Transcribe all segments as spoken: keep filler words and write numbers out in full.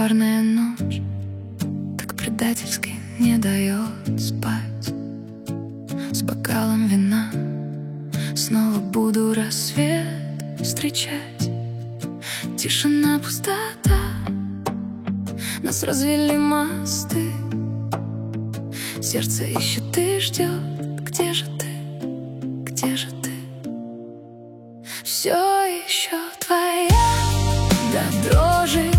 коварная ночь так предательски не дает спать. С бокалом вина снова буду рассвет встречать. Тишина, пустота, нас развели мосты. Сердце ищет и ждет. Где же ты? Где же ты? Все еще твоя до дрожи.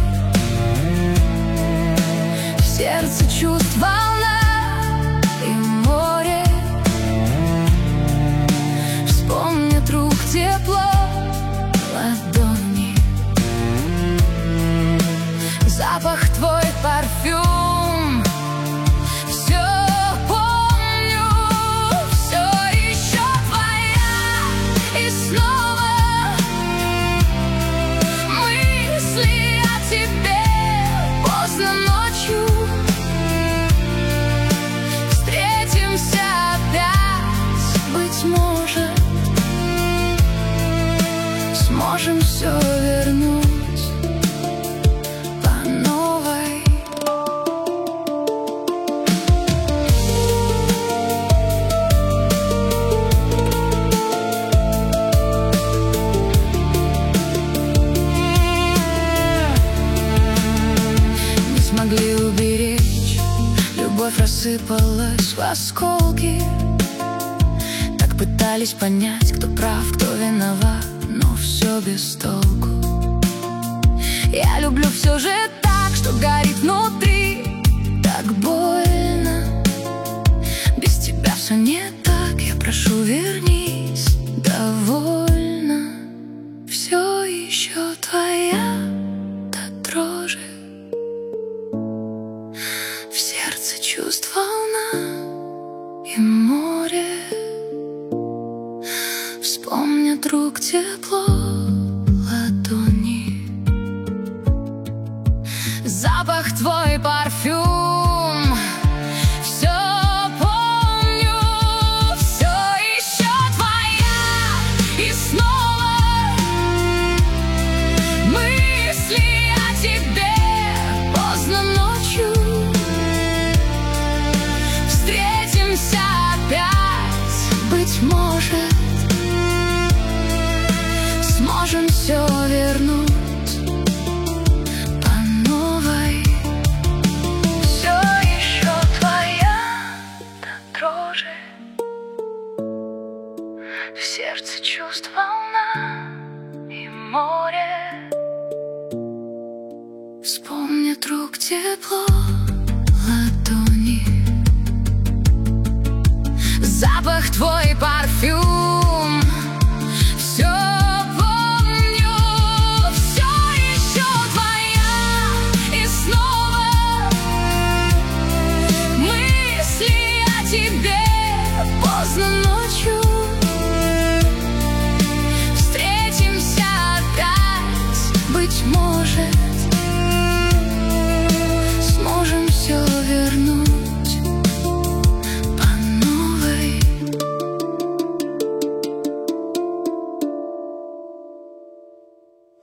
В сердце чувств волна и море. Вспомнит рук тепло ладони. Запах твой парфюм. Все помню, все еще твоя. И снова мысли о тебе поздно ночью. Встретимся опять, быть может, сможем все вернуть. Могли уберечь, любовь рассыпалась в осколки. Так пытались понять, кто прав, кто виноват, но все без толку. Я люблю все же так, что горит внутри. Так больно, без тебя все не так. Я прошу, вернись, довольно. Все еще твоя до дрожи. В сердце чувств волна и море. Вспомнят рук тепло ладони. Запах твой парфюм. Все помню, все еще твоя. И снова мысли о тебе поздно ночью. Встретимся опять, быть может, сможем все вернуть по новой. Все еще твоя до дрожи. В сердце чувств волна и море. Вспомнят рук тепло ладони. Запах твой парфюм.